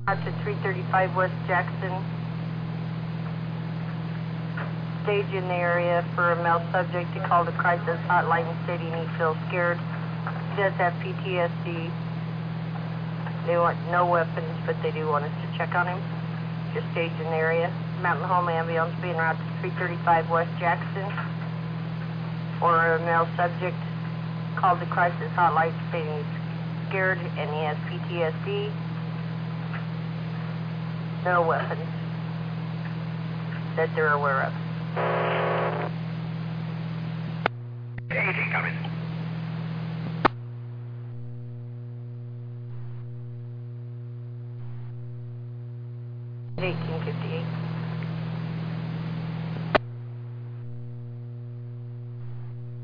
Out to 335 West Jackson. Stage in the area for a male subject to call the crisis hotline stating he feels scared. He does have PTSD. They want no weapons, but they do want us to check on him. Just stage in the area. Mountain Home ambulance being routed to 335 West Jackson. For a male subject called the crisis hotline stating he's scared and he has PTSD. No weapons that they're aware of. Anything coming? 1858.